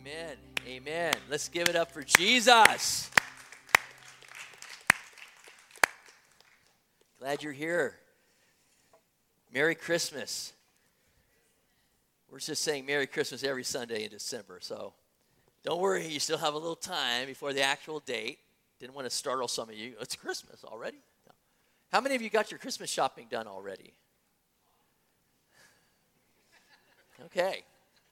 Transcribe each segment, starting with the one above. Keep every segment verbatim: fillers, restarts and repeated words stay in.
Amen. Amen. Let's give it up for Jesus. Glad you're here. Merry Christmas. We're just saying Merry Christmas every Sunday in December, so don't worry, you still have a little time before the actual date. Didn't want to startle some of you. It's Christmas already? No. How many of you got your Christmas shopping done already? Okay.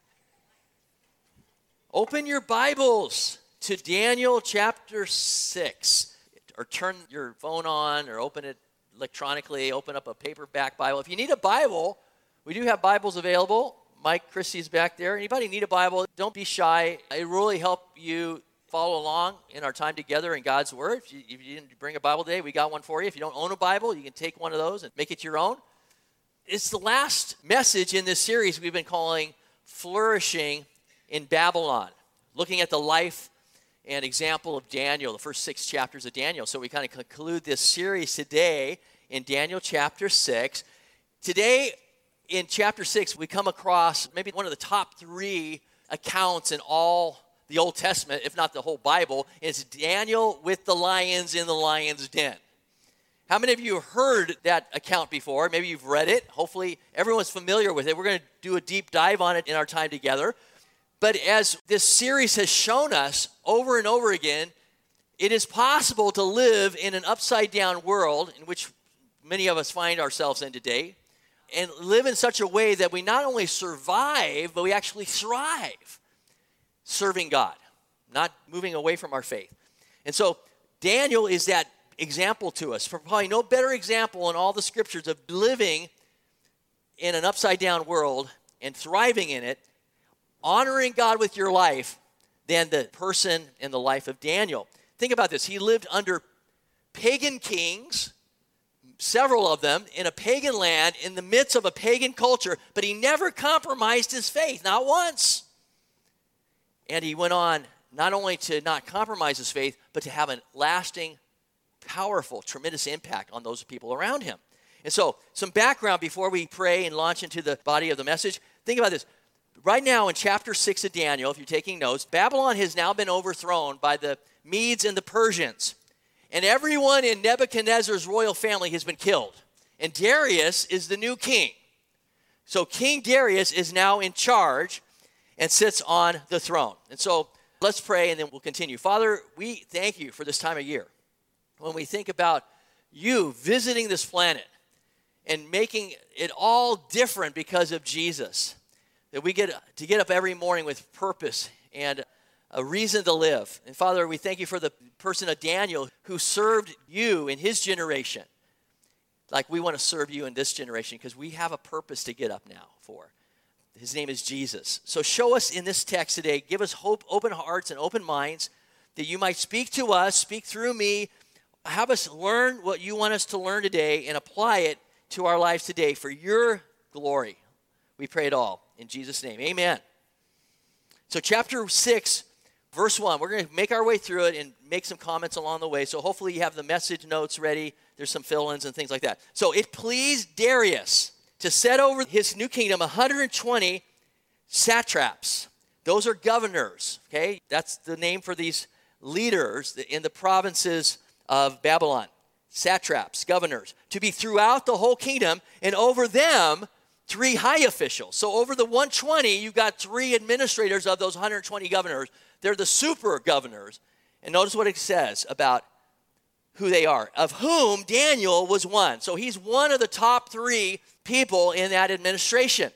Open your Bibles to Daniel chapter six, or turn your phone on or open it electronically, open up a paperback Bible. If you need a Bible, we do have Bibles available. Mike Christie's back there. Anybody need a Bible? Don't be shy. It really help you follow along in our time together in God's Word. If you, if you didn't bring a Bible today, we got one for you. If you don't own a Bible, you can take one of those and make it your own. It's the last message in this series we've been calling Flourishing in Babylon, looking at the life and example of Daniel, the first six chapters of Daniel. So we kind of conclude this series today in Daniel chapter six. Today, in chapter six, we come across maybe one of the top three accounts in all the Old Testament, if not the whole Bible. It's Daniel with the lions in the lion's den. How many of you have heard that account before? Maybe you've read it. Hopefully, everyone's familiar with it. We're going to do a deep dive on it in our time together. But as this series has shown us over and over again, it is possible to live in an upside-down world in which many of us find ourselves in today, and live in such a way that we not only survive, but we actually thrive serving God, not moving away from our faith. And so Daniel is that example to us. For probably no better example in all the scriptures of living in an upside-down world and thriving in it, honoring God with your life, than the person in the life of Daniel. Think about this. He lived under pagan kings, several of them, in a pagan land, in the midst of a pagan culture, but he never compromised his faith, not once. And he went on not only to not compromise his faith, but to have a lasting, powerful, tremendous impact on those people around him. And so, some background before we pray and launch into the body of the message. Think about this. Right now in chapter six of Daniel, if you're taking notes, Babylon has now been overthrown by the Medes and the Persians. And everyone in Nebuchadnezzar's royal family has been killed. And Darius is the new king. So King Darius is now in charge and sits on the throne. And so let's pray and then we'll continue. Father, we thank you for this time of year. When we think about you visiting this planet and making it all different because of Jesus, that we get to get up every morning with purpose and a reason to live. And Father, we thank you for the person of Daniel who served you in his generation like we want to serve you in this generation because we have a purpose to get up now for. His name is Jesus. So show us in this text today, give us hope, open hearts and open minds that you might speak to us, speak through me, have us learn what you want us to learn today and apply it to our lives today for your glory. We pray it all in Jesus' name. Amen. So chapter six, verse one, we're going to make our way through it and make some comments along the way. So hopefully you have the message notes ready. There's some fill-ins and things like that. So it pleased Darius to set over his new kingdom one hundred twenty satraps. Those are governors, okay? That's the name for these leaders in the provinces of Babylon. Satraps, governors, to be throughout the whole kingdom, and over them three high officials. So over the one hundred twenty, you've got three administrators of those one hundred twenty governors. They're the super governors. And notice what it says about who they are, of whom Daniel was one. So he's one of the top three people in that administration,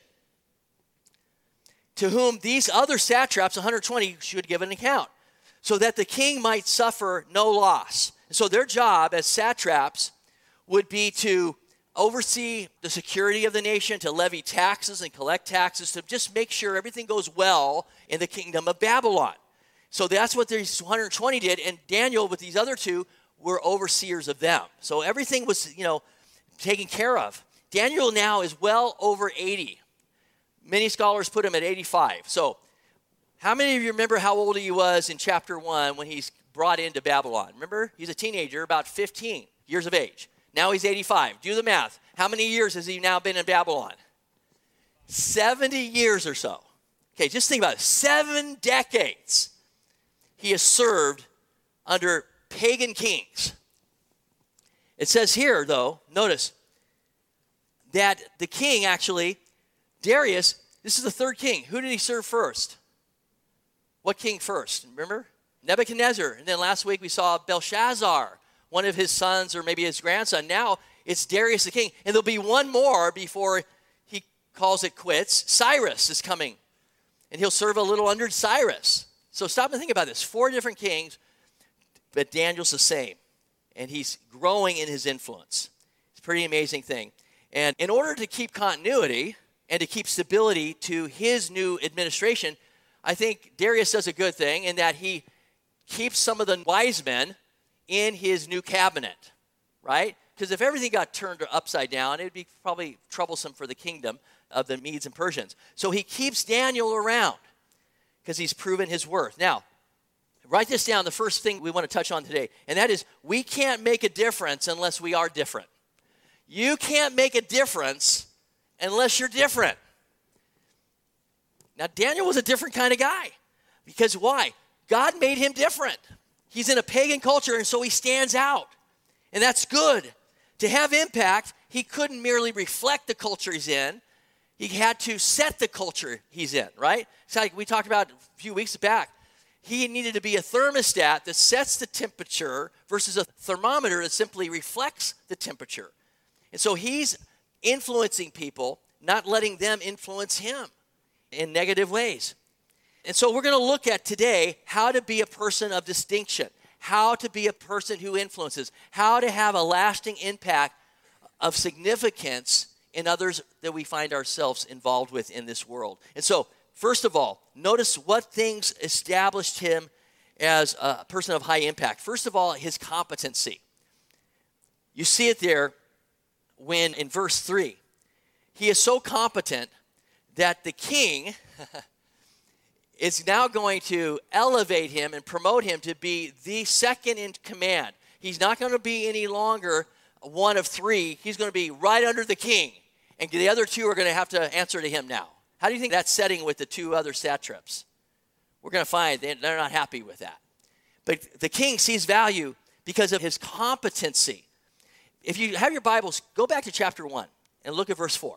to whom these other satraps, one hundred twenty, should give an account, so that the king might suffer no loss. And so their job as satraps would be to oversee the security of the nation, to levy taxes and collect taxes, to just make sure everything goes well in the kingdom of Babylon. So that's what these one hundred twenty did, and Daniel with these other two were overseers of them. So everything was, you know, taken care of. Daniel now is well over eighty. Many scholars put him at eighty-five. So how many of you remember how old he was in chapter one when he's brought into Babylon? Remember, he's a teenager, about fifteen years of age. Now he's eighty-five. Do the math. How many years has he now been in Babylon? seventy years or so. Okay, just think about it. Seven decades he has served under pagan kings. It says here, though, notice, that the king actually, Darius, this is the third king. Who did he serve first? What king first? Remember? Nebuchadnezzar. And then last week we saw Belshazzar, one of his sons or maybe his grandson. Now it's Darius the king. And there'll be one more before he calls it quits. Cyrus is coming. And he'll serve a little under Cyrus. So stop and think about this. Four different kings, but Daniel's the same. And he's growing in his influence. It's a pretty amazing thing. And in order to keep continuity and to keep stability to his new administration, I think Darius does a good thing in that he keeps some of the wise men in his new cabinet, right? Because if everything got turned upside down, it would be probably troublesome for the kingdom of the Medes and Persians. So he keeps Daniel around because he's proven his worth. Now, write this down, the first thing we want to touch on today, and that is we can't make a difference unless we are different. You can't make a difference unless you're different. Now, Daniel was a different kind of guy. Because why? God made him different. He's in a pagan culture, and so he stands out. And that's good. To have impact, he couldn't merely reflect the culture he's in. He had to set the culture he's in, right? It's like we talked about a few weeks back. He needed to be a thermostat that sets the temperature versus a thermometer that simply reflects the temperature. And so he's influencing people, not letting them influence him in negative ways. And so we're going to look at today how to be a person of distinction, how to be a person who influences, how to have a lasting impact of significance in others that we find ourselves involved with in this world. And so, first of all, notice what things established him as a person of high impact. First of all, his competency. You see it there when in verse three, he is so competent that the king is now going to elevate him and promote him to be the second in command. He's not going to be any longer one of three. He's going to be right under the king. And the other two are going to have to answer to him now. How do you think that's setting with the two other satraps? We're going to find they're not happy with that. But the king sees value because of his competency. If you have your Bibles, go back to chapter one and look at verse four.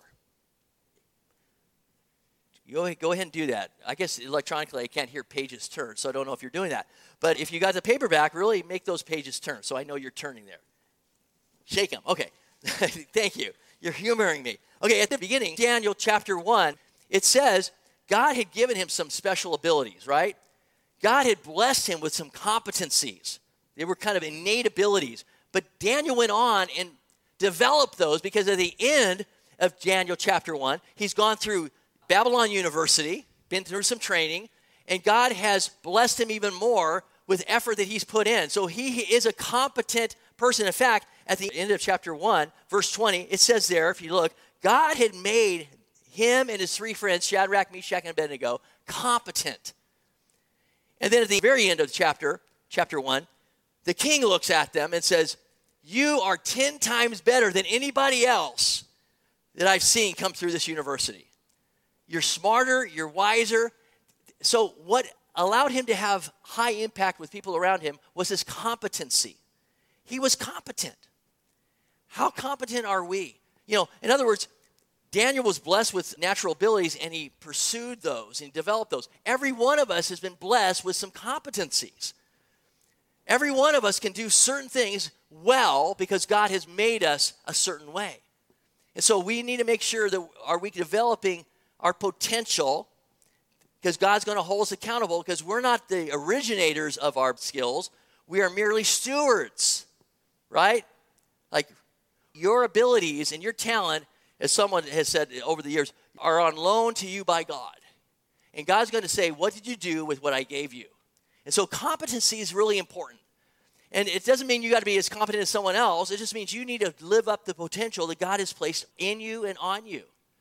Go, go ahead and do that. I guess electronically I can't hear pages turn, so I don't know if you're doing that. But if you got the paperback, really make those pages turn so I know you're turning there. Shake them. Okay. Thank you. You're humoring me. Okay, at the beginning, Daniel chapter one, it says God had given him some special abilities, right? God had blessed him with some competencies. They were kind of innate abilities. But Daniel went on and developed those because at the end of Daniel chapter one, he's gone through Babylon University, been through some training, and God has blessed him even more with effort that he's put in. So he is a competent person. In fact, at the end of chapter one, verse twenty, it says there, if you look, God had made him and his three friends, Shadrach, Meshach, and Abednego, competent. And then at the very end of the chapter, chapter one, the king looks at them and says, you are ten times better than anybody else that I've seen come through this university. You're smarter, you're wiser. So what allowed him to have high impact with people around him was his competency. He was competent. How competent are we? You know, in other words, Daniel was blessed with natural abilities and he pursued those and developed those. Every one of us has been blessed with some competencies. Every one of us can do certain things well because God has made us a certain way. And so we need to make sure that are we developing our potential, because God's going to hold us accountable, because we're not the originators of our skills. We are merely stewards, right? Like your abilities and your talent, as someone has said over the years, are on loan to you by God. And God's going to say, what did you do with what I gave you? And so competency is really important. And it doesn't mean you got to be as competent as someone else. It just means you need to live up the potential that God has placed in you and on you.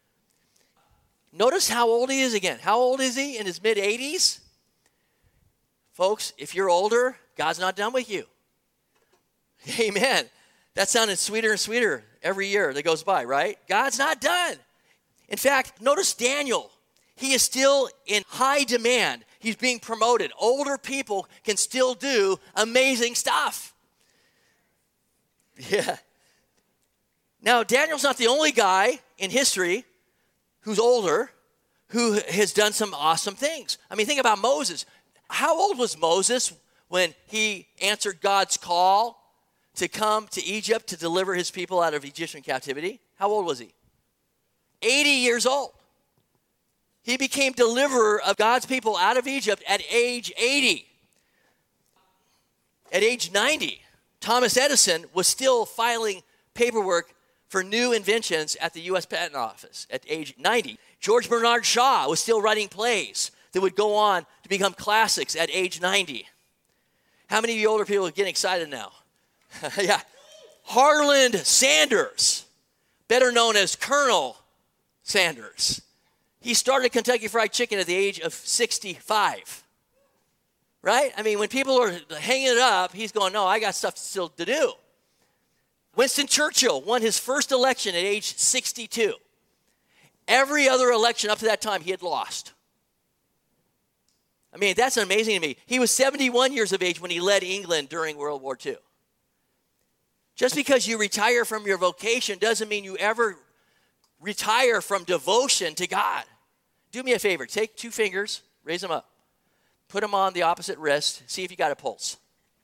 Notice how old he is again. How old is he? In his mid-eighties? Folks, if you're older, God's not done with you. Amen. That sounded sweeter and sweeter every year that goes by, right? God's not done. In fact, notice Daniel. He is still in high demand. He's being promoted. Older people can still do amazing stuff. Yeah. Now, Daniel's not the only guy in history who's older who has done some awesome things. I mean, think about Moses. How old was Moses when he answered God's call to come to Egypt to deliver his people out of Egyptian captivity? How old was he? eighty years old. He became deliverer of God's people out of Egypt at age eighty. At age ninety, Thomas Edison was still filing paperwork for new inventions at the U S Patent Office at age ninety. George Bernard Shaw was still writing plays that would go on to become classics at age ninety. How many of you older people are getting excited now? Yeah. Harland Sanders, better known as Colonel Sanders. He started Kentucky Fried Chicken at the age of sixty-five. Right? I mean, when people are hanging it up, he's going, no, I got stuff still to do. Winston Churchill won his first election at age sixty-two. Every other election up to that time, he had lost. I mean, that's amazing to me. He was seventy-one years of age when he led England during World War Two. Just because you retire from your vocation doesn't mean you ever retire from devotion to God. Do me a favor. Take two fingers, raise them up. Put them on the opposite wrist. See if you got a pulse.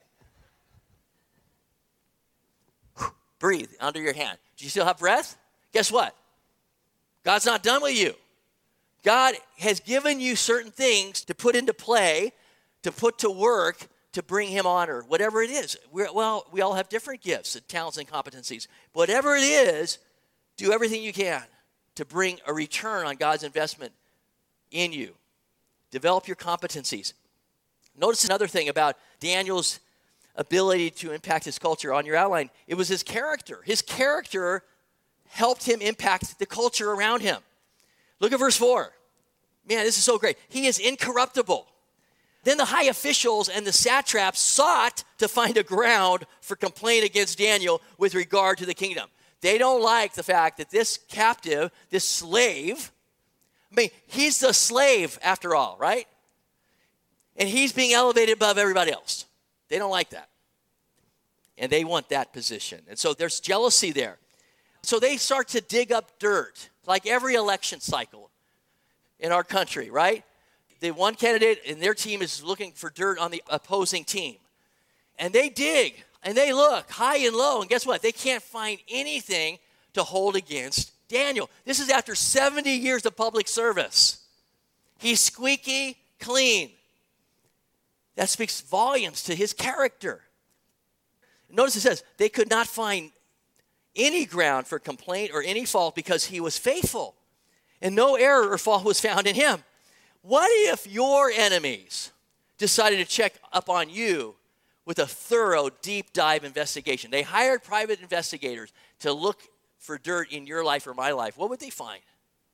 Breathe under your hand. Do you still have breath? Guess what? God's not done with you. God has given you certain things to put into play, to put to work, to bring him honor, whatever it is. We're, well, we all have different gifts and talents and competencies. Whatever it is, do everything you can to bring a return on God's investment in you. Develop your competencies. Notice another thing about Daniel's ability to impact his culture on your outline. It was his character. His character helped him impact the culture around him. Look at verse four. Man, this is so great. He is incorruptible. Then the high officials and the satraps sought to find a ground for complaint against Daniel with regard to the kingdom. They don't like the fact that this captive, this slave, I mean, he's the slave after all, right? And he's being elevated above everybody else. They don't like that. And they want that position. And so there's jealousy there. So they start to dig up dirt, like every election cycle in our country, right? The one candidate and their team is looking for dirt on the opposing team. And they dig, and they look high and low, and guess what? They can't find anything to hold against Daniel. This is after seventy years of public service. He's squeaky clean. That speaks volumes to his character. Notice it says, they could not find any ground for complaint or any fault because he was faithful, and no error or fault was found in him. What if your enemies decided to check up on you with a thorough, deep dive investigation? They hired private investigators to look for dirt in your life or my life. What would they find?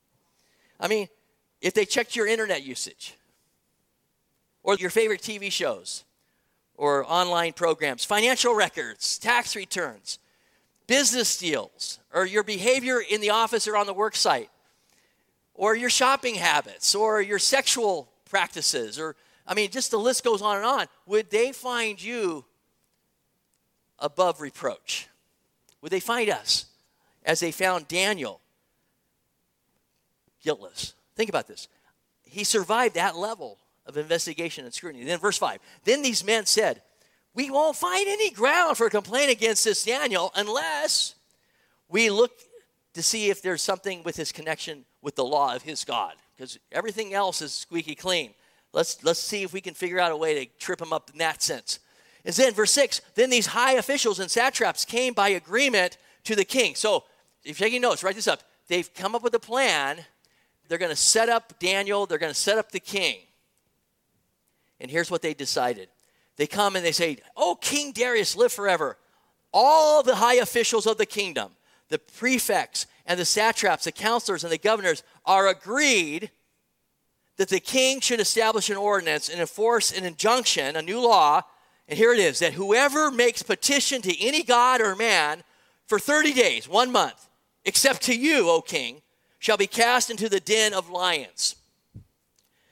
I mean, if they checked your internet usage or your favorite T V shows or online programs, financial records, tax returns, business deals, or your behavior in the office or on the work site, or your shopping habits, or your sexual practices, or, I mean, just the list goes on and on. Would they find you above reproach? Would they find us as they found Daniel guiltless? Think about this. He survived that level of investigation and scrutiny. Then verse five, then these men said, we won't find any ground for a complaint against this Daniel unless we look to see if there's something with his connection with the law of his God, because everything else is squeaky clean. Let's, let's see if we can figure out a way to trip him up in that sense. And then verse six, then these high officials and satraps came by agreement to the king. So if you're taking notes, write this up. They've come up with a plan. They're going to set up Daniel. They're going to set up the king. And here's what they decided. They come and they say, oh, King Darius, live forever. All the high officials of the kingdom, the prefects and the satraps, the counselors and the governors are agreed that the king should establish an ordinance and enforce an injunction, a new law. And here it is, that whoever makes petition to any god or man for thirty days, one month, except to you, O king, shall be cast into the den of lions.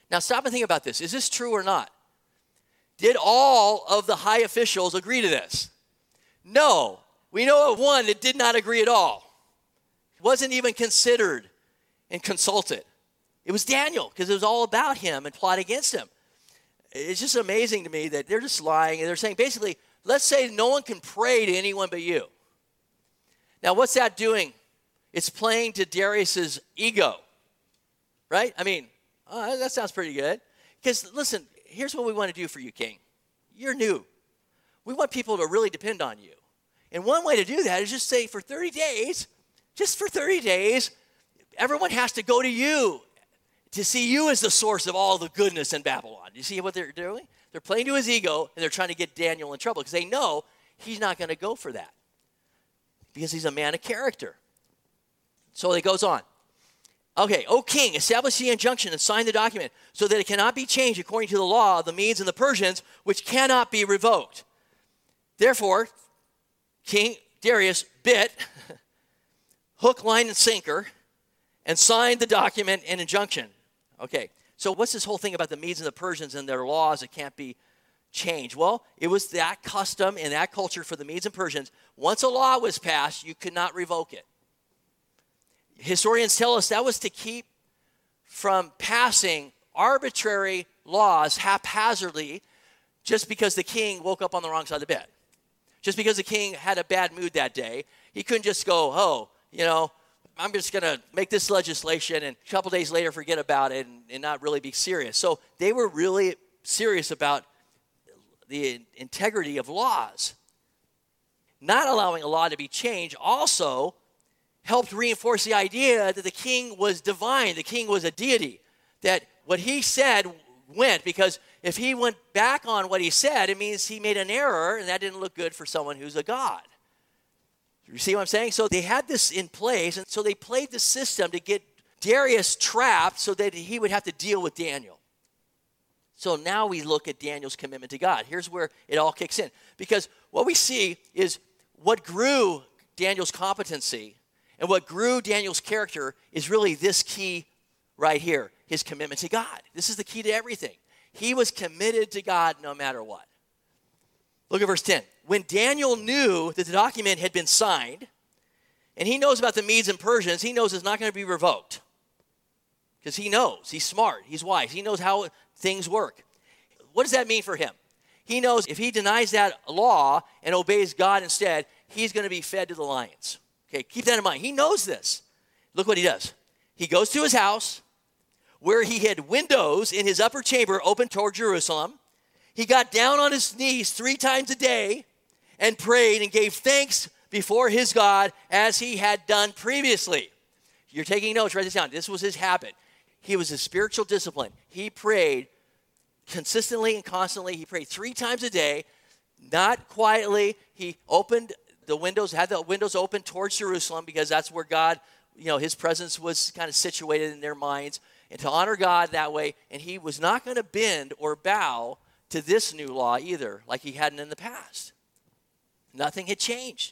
Now stop and think about this. Is this true or not? Did all of the high officials agree to this? No. We know of one that did not agree at all. Wasn't even considered and consulted. It was Daniel, because it was all about him and plot against him. It's just amazing to me that they're just lying, and they're saying basically, let's say no one can pray to anyone but you. Now, what's that doing? It's playing to Darius's ego, right? I mean, oh, that sounds pretty good. Because listen, here's what we want to do for you, King. You're new. We want people to really depend on you. And one way to do that is just say for thirty days, just for thirty days, everyone has to go to you to see you as the source of all the goodness in Babylon. You see what they're doing? They're playing to his ego, and they're trying to get Daniel in trouble because they know he's not going to go for that because he's a man of character. So it goes on. Okay, O king, establish the injunction and sign the document so that it cannot be changed according to the law of the Medes and the Persians, which cannot be revoked. Therefore, King Darius bit hook, line, and sinker and signed the document and injunction. Okay, so what's this whole thing about the Medes and the Persians and their laws that can't be changed? Well, it was that custom and that culture for the Medes and Persians. Once a law was passed, you could not revoke it. Historians tell us that was to keep from passing arbitrary laws haphazardly just because the king woke up on the wrong side of the bed. Just because the king had a bad mood that day, he couldn't just go, oh, you know, I'm just going to make this legislation and a couple days later forget about it and, and not really be serious. So they were really serious about the integrity of laws. Not allowing a law to be changed also helped reinforce the idea that the king was divine, the king was a deity, that what he said went, because if he went back on what he said, it means he made an error, and that didn't look good for someone who's a god. You see what I'm saying? So they had this in place, and so they played the system to get Darius trapped so that he would have to deal with Daniel. So now we look at Daniel's commitment to God. Here's where it all kicks in. Because what we see is what grew Daniel's competency and what grew Daniel's character is really this key right here, his commitment to God. This is the key to everything. He was committed to God no matter what. Look at verse ten. When Daniel knew that the document had been signed, and he knows about the Medes and Persians, he knows it's not going to be revoked. Because he knows. He's smart. He's wise. He knows how things work. What does that mean for him? He knows if he denies that law and obeys God instead, he's going to be fed to the lions. Okay, keep that in mind. He knows this. Look what he does. He goes to his house where he had windows in his upper chamber open toward Jerusalem. He got down on his knees three times a day and prayed and gave thanks before his God as he had done previously. You're taking notes, write this down. This was his habit. He was a spiritual discipline. He prayed consistently and constantly. He prayed three times a day, not quietly. He opened the windows, had the windows open towards Jerusalem because that's where God, you know, his presence was kind of situated in their minds, and to honor God that way. And he was not going to bend or bow to this new law either, like he hadn't in the past. Nothing had changed.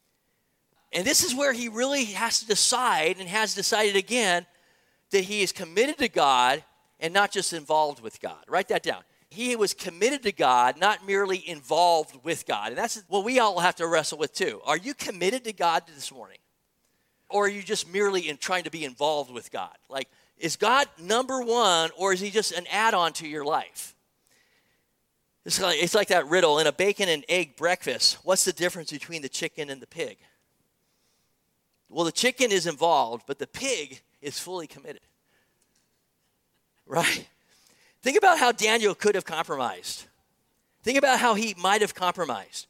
And this is where he really has to decide, and has decided again, that he is committed to God and not just involved with God. Write that down. He was committed to God, not merely involved with God. And that's what we all have to wrestle with too. Are you committed to God this morning? Or are you just merely in trying to be involved with God? Like, is God number one, or is he just an add-on to your life? It's like, it's like that riddle in a bacon and egg breakfast. What's the difference between the chicken and the pig? Well, the chicken is involved, but the pig is fully committed. Right? Think about how Daniel could have compromised. Think about how he might have compromised.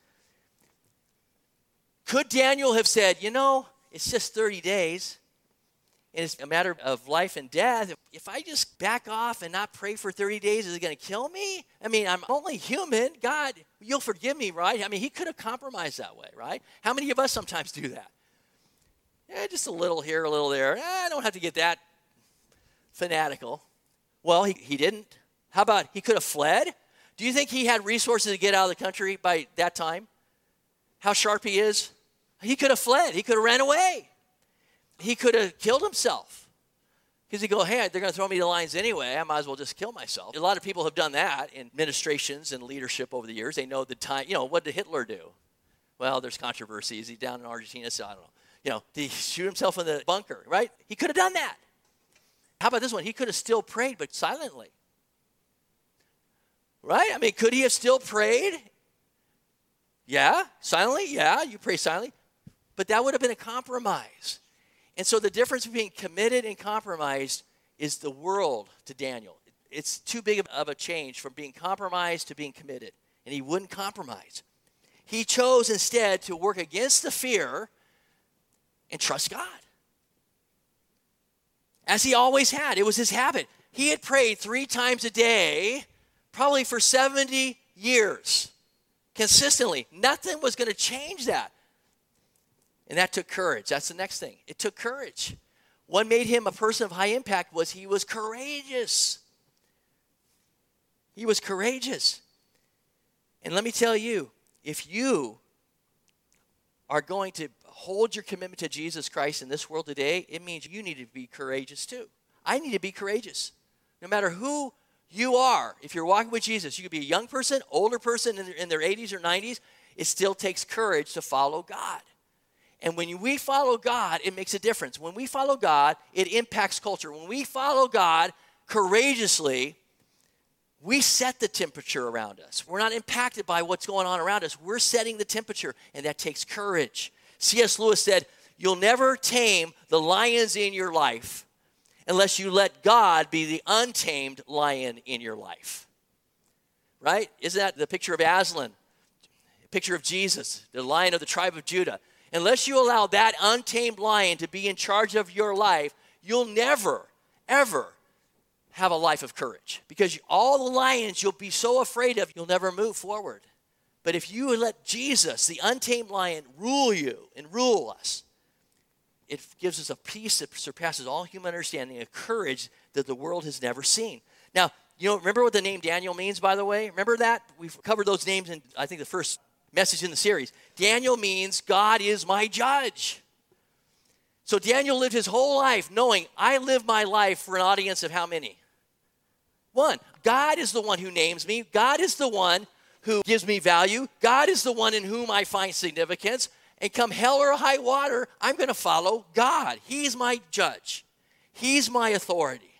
Could Daniel have said, you know, it's just thirty days, and it's a matter of life and death. If I just back off and not pray for thirty days, is it going to kill me? I mean, I'm only human. God, you'll forgive me, right? I mean, he could have compromised that way, right? How many of us sometimes do that? Yeah, just a little here, a little there. Eh, I don't have to get that fanatical. Well, he, he didn't. How about he could have fled? Do you think he had resources to get out of the country by that time? How sharp he is? He could have fled. He could have ran away. He could have killed himself. Because you go, hey, they're going to throw me to the lions anyway. I might as well just kill myself. A lot of people have done that in administrations and leadership over the years. They know the time, you know, what did Hitler do? Well, there's controversy. Is he down in Argentina? So I don't know. You know, did he shoot himself in the bunker, right? He could have done that. How about this one? He could have still prayed, but silently. Right? I mean, could he have still prayed? Yeah. Silently? Yeah. You pray silently. But that would have been a compromise. And so the difference between committed and compromised is the world to Daniel. It's too big of a change from being compromised to being committed. And he wouldn't compromise. He chose instead to work against the fear and trust God. As he always had. It was his habit. He had prayed three times a day, probably for seventy years, consistently. Nothing was going to change that. And that took courage. That's the next thing. It took courage. What made him a person of high impact was he was courageous. He was courageous. And let me tell you, if you are going to hold your commitment to Jesus Christ in this world today, it means you need to be courageous too. I need to be courageous. No matter who you are, if you're walking with Jesus, you could be a young person, older person in their, in their eighties or nineties, it still takes courage to follow God. And when we follow God, it makes a difference. When we follow God, it impacts culture. When we follow God courageously, we set the temperature around us. We're not impacted by what's going on around us. We're setting the temperature, and that takes courage. C S Lewis said, you'll never tame the lions in your life unless you let God be the untamed lion in your life. Right? Isn't that the picture of Aslan? A picture of Jesus, the lion of the tribe of Judah. Unless you allow that untamed lion to be in charge of your life, you'll never, ever have a life of courage. Because all the lions you'll be so afraid of, you'll never move forward. But if you let Jesus, the untamed lion, rule you and rule us, it gives us a peace that surpasses all human understanding, a courage that the world has never seen. Now, you know, remember what the name Daniel means, by the way? Remember that? We've covered those names in, I think, the first message in the series. Daniel means God is my judge. So Daniel lived his whole life knowing I live my life for an audience of how many? One. God is the one who names me. God is the one who gives me value. God is the one in whom I find significance. And come hell or high water, I'm going to follow God. He's my judge. He's my authority.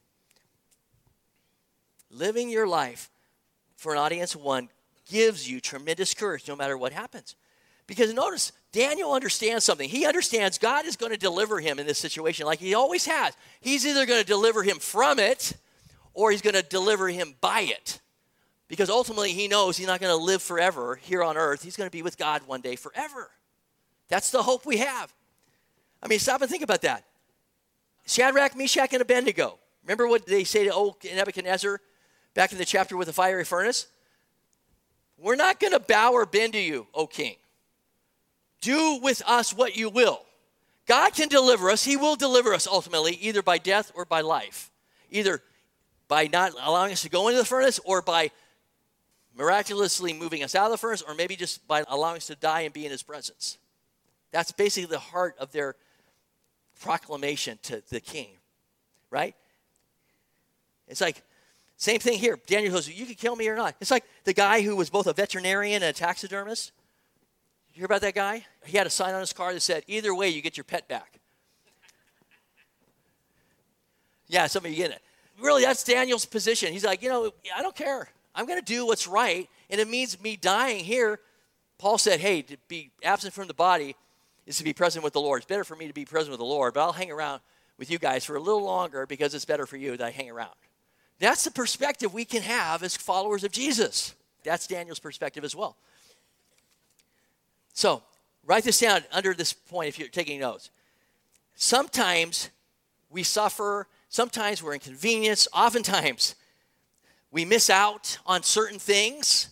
Living your life for an audience of one gives you tremendous courage no matter what happens. Because notice, Daniel understands something. He understands God is going to deliver him in this situation like he always has. He's either going to deliver him from it or he's going to deliver him by it. Because ultimately he knows he's not going to live forever here on earth. He's going to be with God one day forever. That's the hope we have. I mean, stop and think about that. Shadrach, Meshach, and Abednego. Remember what they say to old Nebuchadnezzar back in the chapter with the fiery furnace? We're not going to bow or bend to you, O king. Do with us what you will. God can deliver us. He will deliver us ultimately, either by death or by life. Either by not allowing us to go into the furnace or by miraculously moving us out of the furnace, or maybe just by allowing us to die and be in his presence. That's basically the heart of their proclamation to the king, right? It's like, same thing here. Daniel goes, you can kill me or not. It's like the guy who was both a veterinarian and a taxidermist. You hear about that guy? He had a sign on his car that said, either way, you get your pet back. Yeah, some of you get it. Really, that's Daniel's position. He's like, you know, I don't care. I'm going to do what's right, and it means me dying here. Paul said, hey, to be absent from the body is to be present with the Lord. It's better for me to be present with the Lord, but I'll hang around with you guys for a little longer because it's better for you that I hang around. That's the perspective we can have as followers of Jesus. That's Daniel's perspective as well. So, write this down under this point if you're taking notes. Sometimes we suffer. Sometimes we're inconvenienced. Oftentimes we miss out on certain things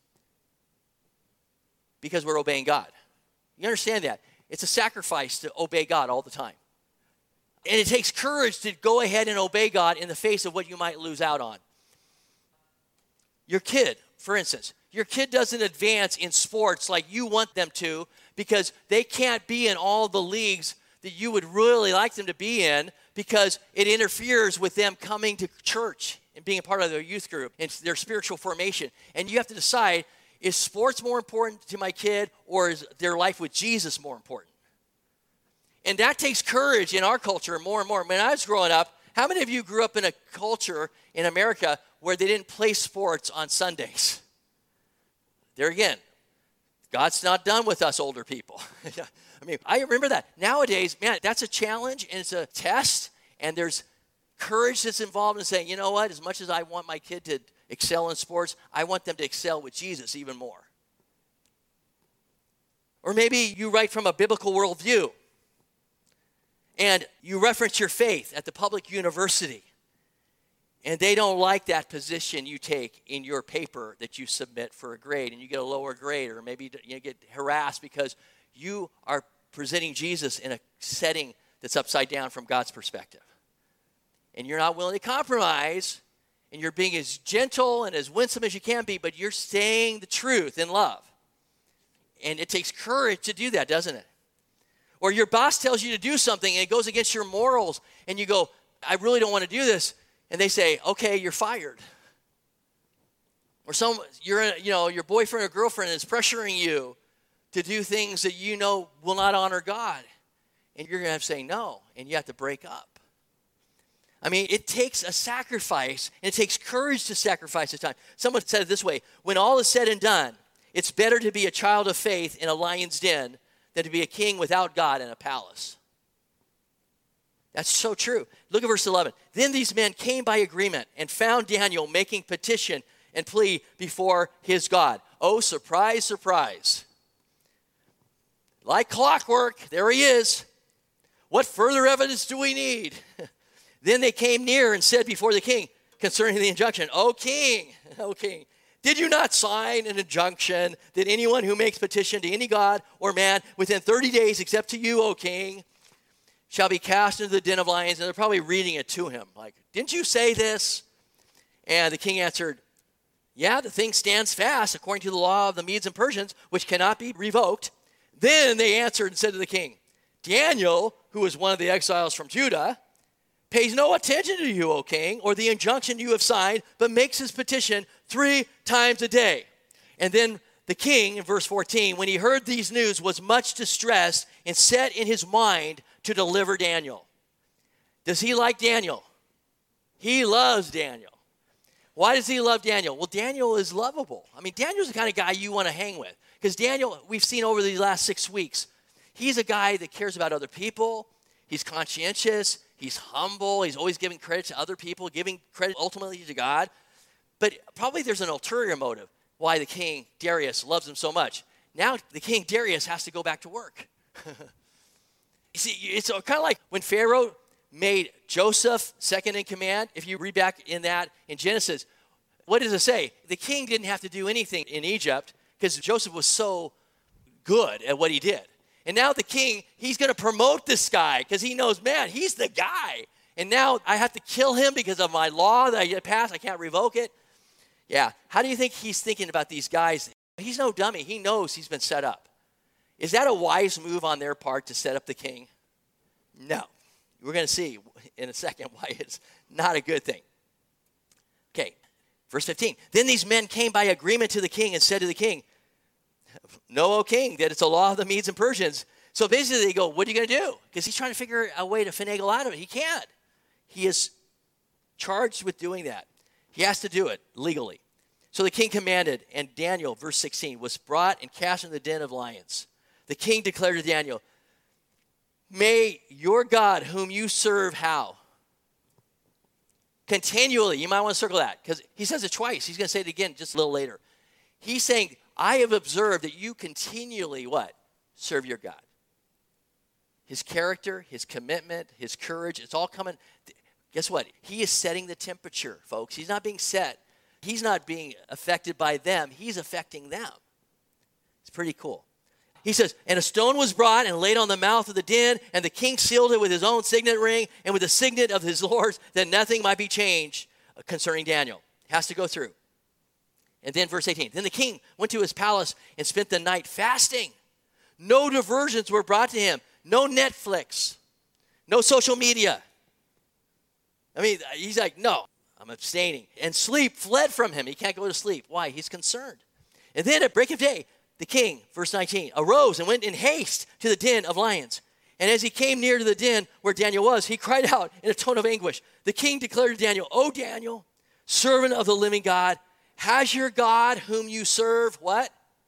because we're obeying God. You understand that? It's a sacrifice to obey God all the time. And it takes courage to go ahead and obey God in the face of what you might lose out on. Your kid, for instance, your kid doesn't advance in sports like you want them to because they can't be in all the leagues that you would really like them to be in because it interferes with them coming to church and being a part of their youth group and their spiritual formation. And you have to decide, is sports more important to my kid or is their life with Jesus more important? And that takes courage in our culture more and more. When I was growing up, how many of you grew up in a culture in America where they didn't play sports on Sundays? There again, God's not done with us older people. I mean, I remember that. Nowadays, man, that's a challenge and it's a test, and there's courage that's involved in saying, you know what, as much as I want my kid to excel in sports, I want them to excel with Jesus even more. Or maybe you write from a biblical worldview, and you reference your faith at the public university, and they don't like that position you take in your paper that you submit for a grade, and you get a lower grade, or maybe you get harassed because you are presenting Jesus in a setting that's upside down from God's perspective. And you're not willing to compromise, and you're being as gentle and as winsome as you can be, but you're saying the truth in love. And it takes courage to do that, doesn't it? Or your boss tells you to do something and it goes against your morals, and you go, I really don't want to do this. And they say, okay, you're fired. Or some, you're, you know, your boyfriend or girlfriend is pressuring you to do things that you know will not honor God. And you're going to have to say no, and you have to break up. I mean, it takes a sacrifice, and it takes courage to sacrifice at times. Someone said it this way, when all is said and done, it's better to be a child of faith in a lion's den than to be a king without God in a palace. That's so true. Look at verse eleven. Then these men came by agreement and found Daniel making petition and plea before his God. Oh, surprise, surprise. Like clockwork, there he is. What further evidence do we need? Then they came near and said before the king concerning the injunction, O king, O king, did you not sign an injunction that anyone who makes petition to any god or man within thirty days, except to you, O king, shall be cast into the den of lions? And they're probably reading it to him. Like, didn't you say this? And the king answered, yeah, the thing stands fast according to the law of the Medes and Persians, which cannot be revoked. Then they answered and said to the king, Daniel, who is one of the exiles from Judah, pays no attention to you, O king, or the injunction you have signed, but makes his petition three times a day. And then the king, in verse fourteen, when he heard these news, was much distressed and set in his mind to deliver Daniel. Does he like Daniel? He loves Daniel. Why does he love Daniel? Well, Daniel is lovable. I mean, Daniel's the kind of guy you want to hang with. Because Daniel, we've seen over these last six weeks, he's a guy that cares about other people. He's conscientious. He's humble. He's always giving credit to other people, giving credit ultimately to God. But probably there's an ulterior motive why the king Darius loves him so much. Now the king Darius has to go back to work. You see, it's kind of like when Pharaoh made Joseph second in command. If you read back in that in Genesis, what does it say? The king didn't have to do anything in Egypt because Joseph was so good at what he did. And now the king, he's going to promote this guy because he knows, man, he's the guy. And now I have to kill him because of my law that I passed. I can't revoke it. Yeah. How do you think he's thinking about these guys? He's no dummy. He knows he's been set up. Is that a wise move on their part to set up the king? No. We're going to see in a second why it's not a good thing. Okay, verse fifteen. Then these men came by agreement to the king and said to the king, know, O king, that it's a law of the Medes and Persians. So basically they go, what are you going to do? Because he's trying to figure a way to finagle out of it. He can't. He is charged with doing that. He has to do it legally. So the king commanded, and Daniel, verse sixteen, was brought and cast in the den of lions. The king declared to Daniel, may your God whom you serve, how? Continually. You might want to circle that because he says it twice. He's going to say it again just a little later. He's saying, I have observed that you continually, what? Serve your God. His character, his commitment, his courage, it's all coming. Guess what? He is setting the temperature, folks. He's not being set. He's not being affected by them. He's affecting them. It's pretty cool. He says, and a stone was brought and laid on the mouth of the den, and the king sealed it with his own signet ring and with the signet of his lords, that nothing might be changed concerning Daniel. Has to go through. And then verse eighteen, then the king went to his palace and spent the night fasting. No diversions were brought to him. no Netflix, no social media. I mean, he's like, no, I'm abstaining. And sleep fled from him. He can't go to sleep. Why? He's concerned. And then at break of day, the king, verse nineteen, arose and went in haste to the den of lions. And as he came near to the den where Daniel was, he cried out in a tone of anguish. The king declared to Daniel, O Daniel, servant of the living God, has your God whom you serve, what?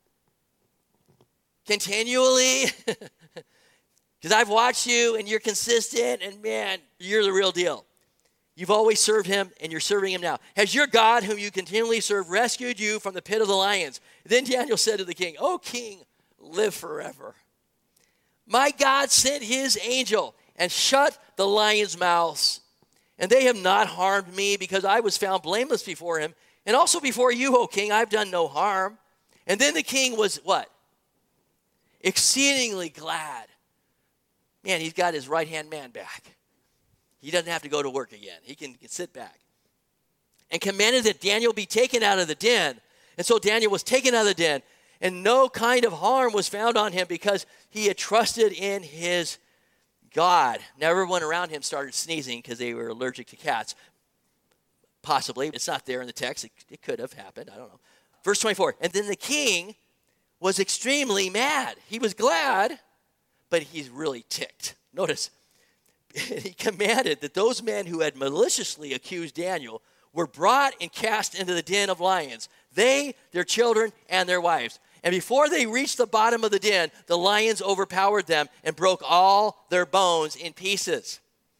Continually? Because I've watched you and you're consistent and man, you're the real deal. You've always served him and you're serving him now. Has your God whom you continually serve rescued you from the pit of the lions? Then Daniel said to the king, O king, live forever. My God sent his angel and shut the lions' mouths. And they have not harmed me because I was found blameless before him. And also before you, O king, I've done no harm. And then the king was what? Exceedingly glad. Man, he's got his right-hand man back. He doesn't have to go to work again. He can, can sit back. And commanded that Daniel be taken out of the den. And so Daniel was taken out of the den. And no kind of harm was found on him because he had trusted in his God. Now everyone around him started sneezing because they were allergic to cats. Possibly. It's not there in the text. It, it could have happened. I don't know. Verse twenty-four. And then the king was extremely mad. He was glad, but he's really ticked. Notice, he commanded that those men who had maliciously accused Daniel were brought and cast into the den of lions, they, their children, and their wives. And before they reached the bottom of the den, the lions overpowered them and broke all their bones in pieces.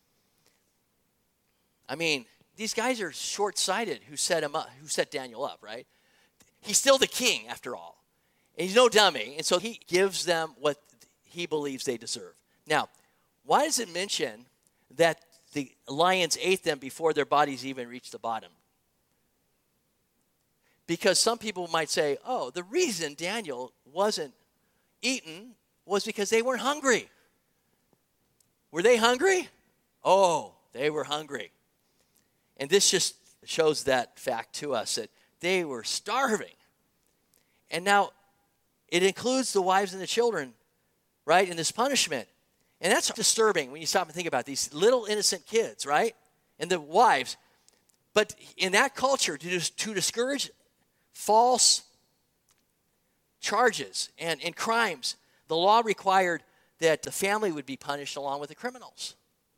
I mean, these guys are short-sighted who set him up, who set Daniel up, right? He's still the king, after all. And he's no dummy, and so he gives them what he believes they deserve. Now, why does it mention that the lions ate them before their bodies even reached the bottom? Because some people might say, oh, the reason Daniel wasn't eaten was because they weren't hungry. Were they hungry? Oh, they were hungry. And this just shows that fact to us, that they were starving. And now, it includes the wives and the children, right, in this punishment. And that's disturbing when you stop and think about these little innocent kids, right, and the wives. But in that culture, to, to discourage false charges and, and crimes, the law required that the family would be punished along with the criminals.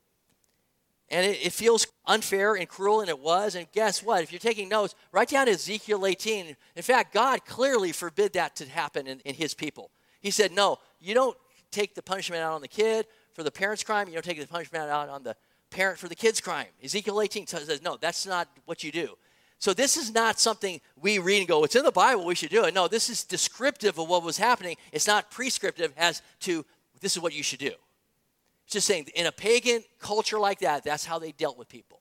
And it, it feels unfair and cruel, and it was. And guess what? If you're taking notes, write down Ezekiel eighteen. In fact, God clearly forbid that to happen in, in his people. He said, no, you don't take the punishment out on the kid for the parent's crime. You don't take the punishment out on the parent for the kid's crime. Ezekiel eighteen says, no, that's not what you do. So this is not something we read and go, it's in the Bible, we should do it. No, this is descriptive of what was happening. It's not prescriptive as to this is what you should do. It's just saying, in a pagan culture like that, that's how they dealt with people.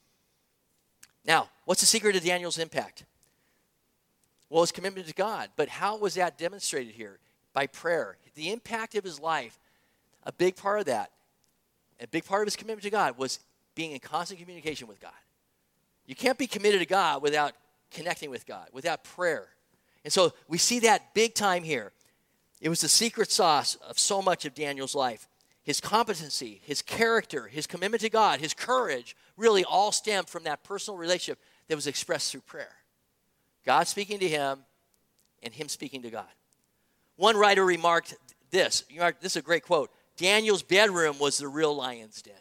Now, what's the secret of Daniel's impact? Well, his commitment to God. But how was that demonstrated here? By prayer. The impact of his life, a big part of that, a big part of his commitment to God was being in constant communication with God. You can't be committed to God without connecting with God, without prayer. And so we see that big time here. It was the secret sauce of so much of Daniel's life. His competency, his character, his commitment to God, his courage really all stemmed from that personal relationship that was expressed through prayer. God speaking to him and him speaking to God. One writer remarked this. This is a great quote. Daniel's bedroom was the real lion's den.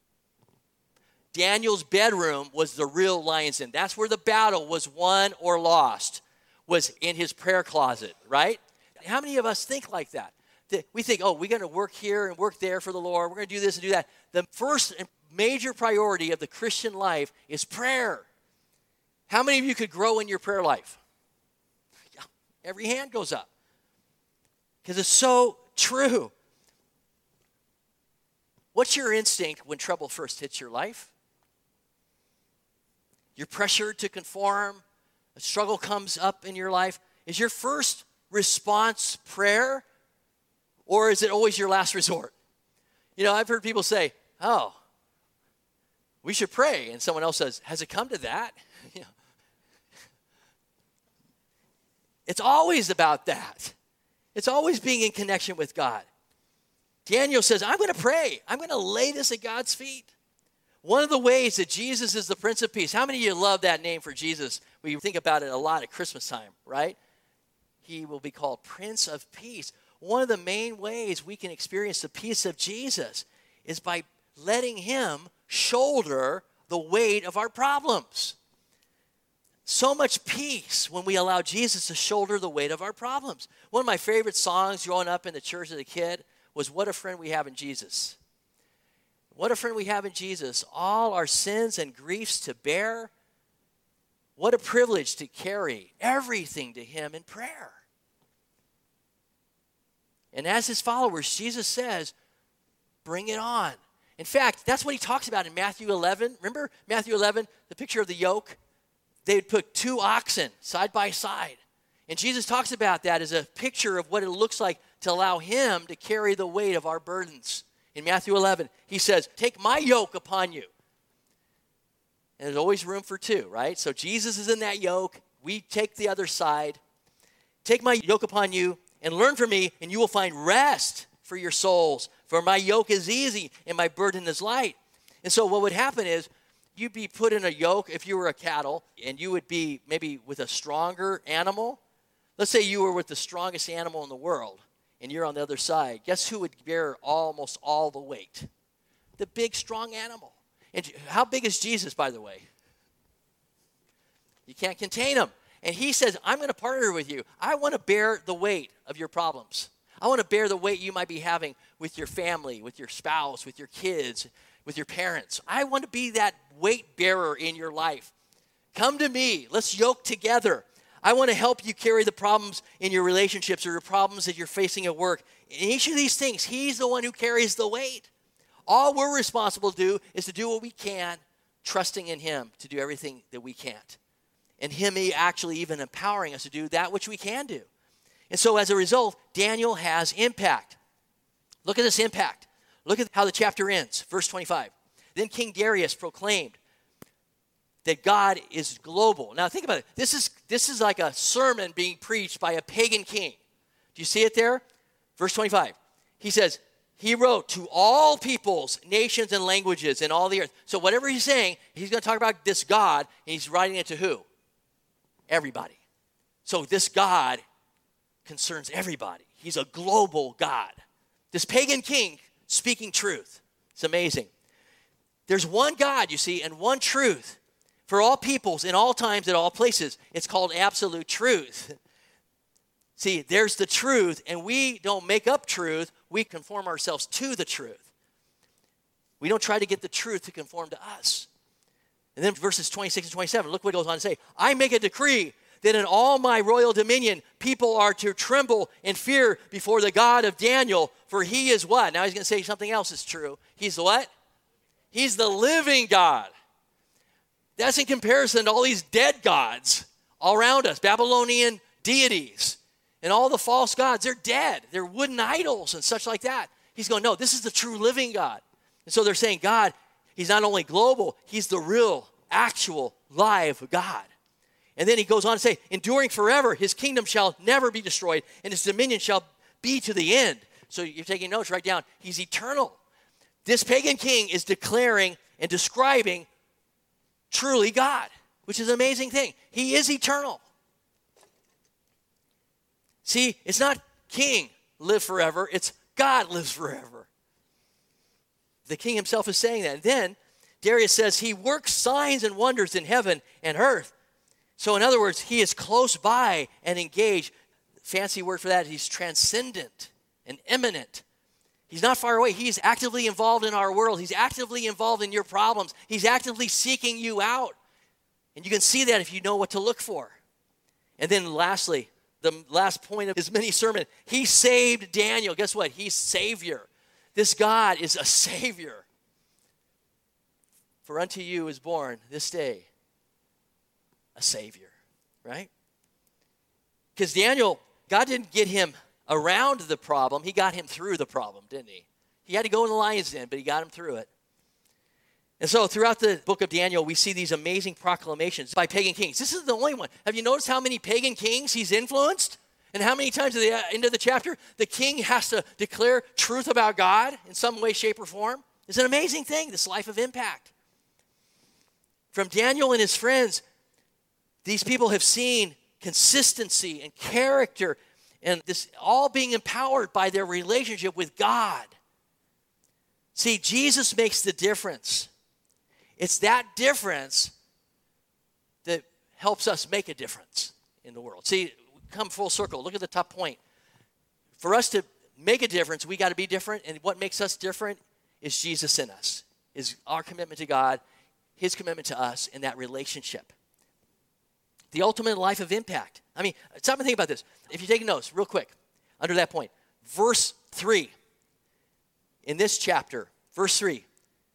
Daniel's bedroom was the real lion's den. That's where the battle was won or lost, was in his prayer closet, right? How many of us think like that? That we think, oh, we're going to work here and work there for the Lord. We're going to do this and do that. The first major priority of the Christian life is prayer. How many of you could grow in your prayer life? Yeah, every hand goes up. Because it's so true. What's your instinct when trouble first hits your life? You're pressured to conform. A struggle comes up in your life. Is your first response prayer? Or is it always your last resort? You know, I've heard people say, oh, we should pray. And someone else says, has it come to that? You know, it's always about that. It's always being in connection with God. Daniel says, I'm going to pray. I'm going to lay this at God's feet. One of the ways that Jesus is the Prince of Peace. How many of you love that name for Jesus? We think about it a lot at Christmas time, right? He will be called Prince of Peace. One of the main ways we can experience the peace of Jesus is by letting him shoulder the weight of our problems. So much peace when we allow Jesus to shoulder the weight of our problems. One of my favorite songs growing up in the church as a kid was What a Friend We Have in Jesus. What a friend we have in Jesus. All our sins and griefs to bear. What a privilege to carry everything to him in prayer. And as his followers, Jesus says, bring it on. In fact, that's what he talks about in Matthew eleven. Remember Matthew eleven, the picture of the yoke? They would put two oxen side by side. And Jesus talks about that as a picture of what it looks like to allow him to carry the weight of our burdens. In Matthew eleven, he says, take my yoke upon you. And there's always room for two, right? So Jesus is in that yoke. We take the other side. Take my yoke upon you and learn from me, and you will find rest for your souls. For my yoke is easy and my burden is light. And so what would happen is you'd be put in a yoke if you were a cattle, and you would be maybe with a stronger animal. Let's say you were with the strongest animal in the world, and you're on the other side. Guess who would bear almost all the weight? The big, strong animal. And how big is Jesus, by the way? You can't contain him. And he says, I'm going to partner with you. I want to bear the weight of your problems. I want to bear the weight you might be having with your family, with your spouse, with your kids, with your parents. I want to be that weight bearer in your life. Come to me. Let's yoke together. I want to help you carry the problems in your relationships or your problems that you're facing at work. In each of these things, he's the one who carries the weight. All we're responsible to do is to do what we can, trusting in him to do everything that we can't. And him actually even empowering us to do that which we can do. And so as a result, Daniel has impact. Look at this impact. Look at how the chapter ends. Verse twenty-five. Then King Darius proclaimed that God is global. Now think about it. This is, this is like a sermon being preached by a pagan king. Do you see it there? Verse twenty-five. He says, he wrote to all peoples, nations, and languages in all the earth. So whatever he's saying, he's going to talk about this God, and he's writing it to who? Everybody. So this God concerns everybody. He's a global God. This pagan king speaking truth. It's amazing. There's one God, you see, and one truth for all peoples in all times at all places. It's called absolute truth. See, there's the truth, and we don't make up truth. We conform ourselves to the truth. We don't try to get the truth to conform to us. And then verses twenty-six and twenty-seven, look what it goes on to say. I make a decree that in all my royal dominion, people are to tremble and fear before the God of Daniel, for he is what? Now he's going to say something else is true. He's the what? He's the living God. That's in comparison to all these dead gods all around us, Babylonian deities and all the false gods. They're dead. They're wooden idols and such like that. He's going, no, this is the true living God. And so they're saying, God, he's not only global, he's the real, actual, live God. And then he goes on to say, enduring forever, his kingdom shall never be destroyed, and his dominion shall be to the end. So you're taking notes, write down, he's eternal. This pagan king is declaring and describing truly God, which is an amazing thing. He is eternal. See, it's not king live forever, it's God lives forever. The king himself is saying that. And then Darius says he works signs and wonders in heaven and earth. So in other words, he is close by and engaged. Fancy word for that, he's transcendent and immanent. He's not far away. He's actively involved in our world. He's actively involved in your problems. He's actively seeking you out. And you can see that if you know what to look for. And then lastly, the last point of his mini sermon, he saved Daniel. Guess what? He's Savior. This God is a Savior. For unto you is born this day a Savior, right? Because Daniel, God didn't get him around the problem. He got him through the problem, didn't he? He had to go in the lion's den, but he got him through it. And so throughout the book of Daniel, we see these amazing proclamations by pagan kings. This is the only one. Have you noticed how many pagan kings he's influenced? And how many times at the end of the chapter, the king has to declare truth about God in some way, shape, or form? It's an amazing thing, this life of impact. From Daniel and his friends, these people have seen consistency and character and this all being empowered by their relationship with God. See, Jesus makes the difference. It's that difference that helps us make a difference in the world. See, come full circle. Look at the top point. For us to make a difference, we got to be different. And what makes us different is Jesus in us, is our commitment to God, his commitment to us in that relationship. The ultimate life of impact. I mean, stop and think about this. If you're taking notes, real quick, under that point, verse three, in this chapter, verse three,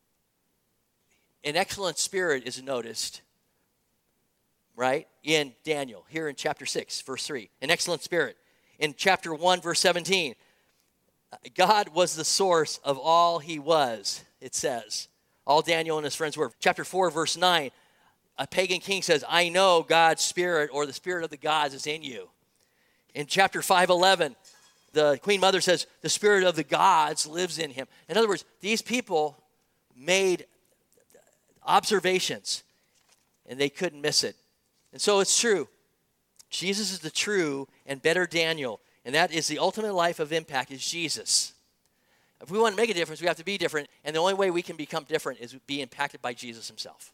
an excellent spirit is noticed, right, in Daniel, here in chapter six, verse three, an excellent spirit. In chapter one, verse seventeen, God was the source of all he was, it says. All Daniel and his friends were. Chapter four, verse nine, a pagan king says, I know God's spirit or the spirit of the gods is in you. In chapter five eleven, the Queen Mother says, the spirit of the gods lives in him. In other words, these people made observations, and they couldn't miss it. And so it's true. Jesus is the true and better Daniel, and that is the ultimate life of impact is Jesus. If we want to make a difference, we have to be different, and the only way we can become different is be impacted by Jesus himself.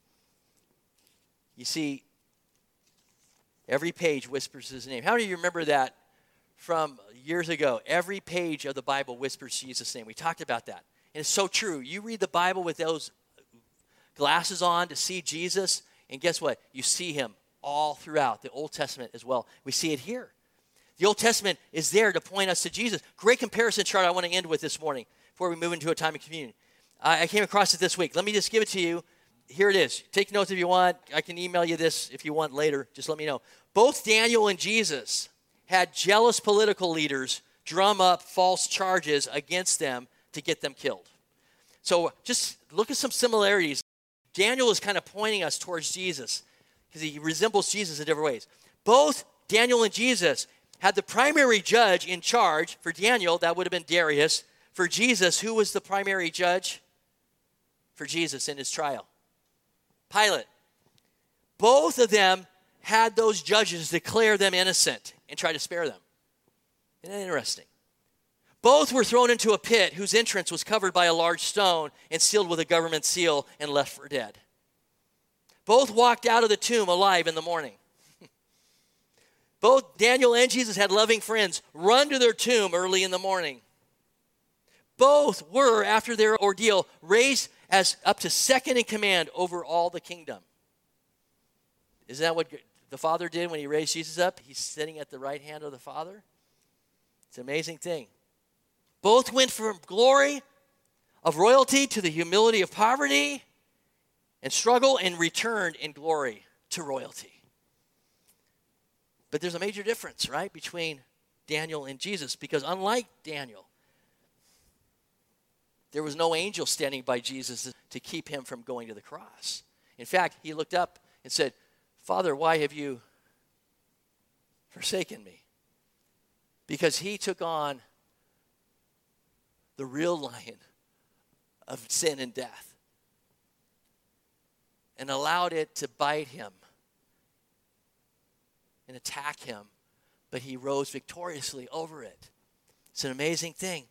You see, every page whispers his name. How many of you remember that from years ago? Every page of the Bible whispers Jesus' name. We talked about that. And it's so true. You read the Bible with those glasses on to see Jesus, and guess what? You see him all throughout the Old Testament as well. We see it here. The Old Testament is there to point us to Jesus. Great comparison chart I want to end with this morning before we move into a time of communion. I, I came across it this week. Let me just give it to you. Here it is. Take notes if you want. I can email you this if you want later. Just let me know. Both Daniel and Jesus had jealous political leaders drum up false charges against them to get them killed. So just look at some similarities. Daniel is kind of pointing us towards Jesus because he resembles Jesus in different ways. Both Daniel and Jesus had the primary judge in charge. For Daniel, that would have been Darius. For Jesus, who was the primary judge? For Jesus in his trial? Pilate. Both of them had those judges declare them innocent and try to spare them. Isn't that interesting? Both were thrown into a pit whose entrance was covered by a large stone and sealed with a government seal and left for dead. Both walked out of the tomb alive in the morning. Both Daniel and Jesus had loving friends run to their tomb early in the morning. Both were, after their ordeal, raised as up to second in command over all the kingdom. Isn't that what the Father did when he raised Jesus up? He's sitting at the right hand of the Father. It's an amazing thing. Both went from glory of royalty to the humility of poverty and struggle and returned in glory to royalty. But there's a major difference, right, between Daniel and Jesus, because unlike Daniel, there was no angel standing by Jesus to keep him from going to the cross. In fact, he looked up and said, Father, why have you forsaken me? Because he took on the real lion of sin and death and allowed it to bite him and attack him, but he rose victoriously over it. It's an amazing thing.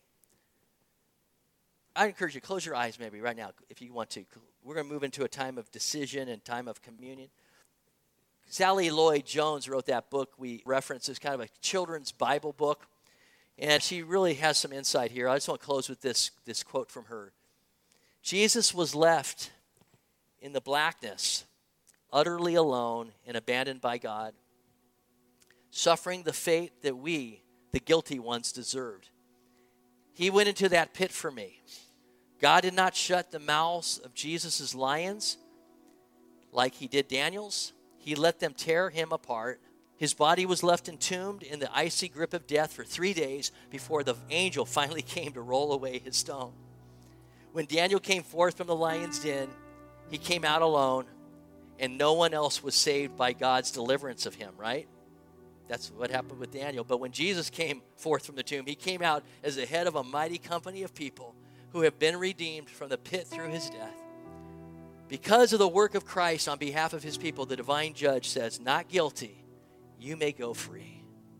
I encourage you, close your eyes maybe right now if you want to. We're going to move into a time of decision and time of communion. Sally Lloyd Jones wrote that book we reference as kind of a children's Bible book, and she really has some insight here. I just want to close with this, this quote from her. Jesus was left in the blackness, utterly alone and abandoned by God, suffering the fate that we, the guilty ones, deserved. He went into that pit for me. God did not shut the mouths of Jesus' lions like he did Daniel's. He let them tear him apart. His body was left entombed in the icy grip of death for three days before the angel finally came to roll away his stone. When Daniel came forth from the lion's den, he came out alone, and no one else was saved by God's deliverance of him, right? That's what happened with Daniel. But when Jesus came forth from the tomb, he came out as the head of a mighty company of people who have been redeemed from the pit through his death. Because of the work of Christ on behalf of his people, the divine judge says, not guilty, you may go free.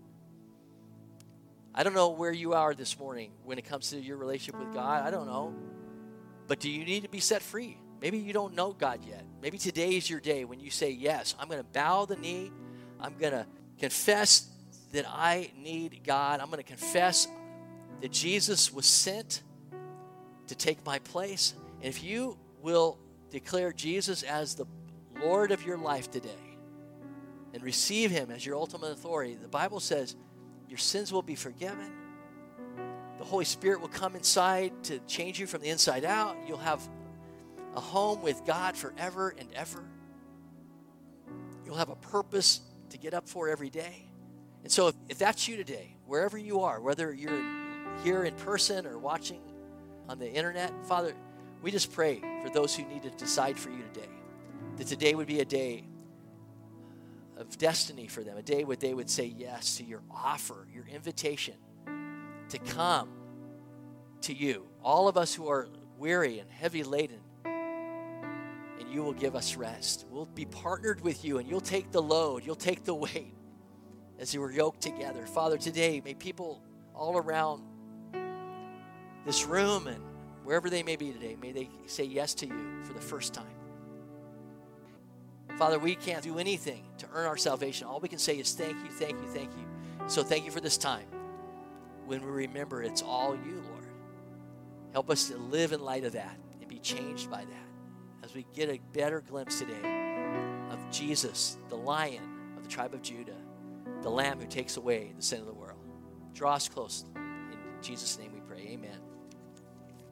I don't know where you are this morning when it comes to your relationship with God. I don't know. But do you need to be set free? Maybe you don't know God yet. Maybe today is your day when you say, yes, I'm going to bow the knee. I'm going to confess that I need God. I'm going to confess that Jesus was sent to take my place. And if you will declare Jesus as the Lord of your life today and receive him as your ultimate authority, the Bible says your sins will be forgiven. The Holy Spirit will come inside to change you from the inside out. You'll have a home with God forever and ever. You'll have a purpose to get up for every day. And so if, if that's you today, wherever you are, whether you're here in person or watching on the internet, Father, we just pray for those who need to decide for you today, that today would be a day of destiny for them, a day where they would say yes to your offer, your invitation to come to you. All of us who are weary and heavy laden, and you will give us rest. We'll be partnered with you, and you'll take the load, you'll take the weight as you were yoked together. Father, today, may people all around this room and wherever they may be today, may they say yes to you for the first time. Father, we can't do anything to earn our salvation. All we can say is thank you, thank you, thank you. So thank you for this time when we remember it's all you, Lord. Help us to live in light of that and be changed by that as we get a better glimpse today of Jesus, the Lion of the tribe of Judah, the Lamb who takes away the sin of the world. Draw us close. In Jesus' name we pray. Amen.